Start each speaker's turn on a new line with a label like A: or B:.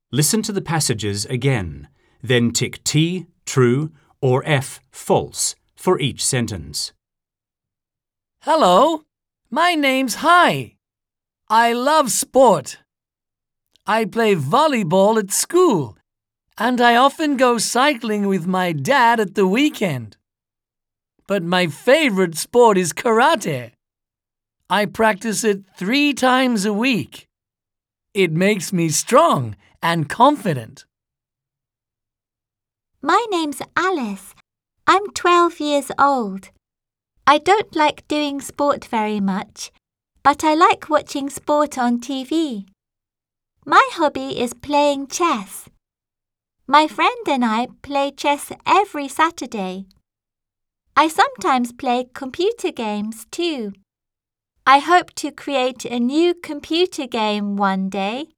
A: Listen to the passages again, then tick T, true, or F, false, for each sentence.
B: Hello, my name's Hai. I love sport. I play volleyball at school, and I often go cycling with my dad at the weekend. But my favorite sport is karate. I practice it 3 times a week. It makes me strong and confident.
C: My name's Alice. I'm 12 years old. I don't like doing sport very much, but I like watching sport on TV. My hobby is playing chess. My friend and I play chess every Saturday. I sometimes play computer games too. I hope to create a new computer game one day.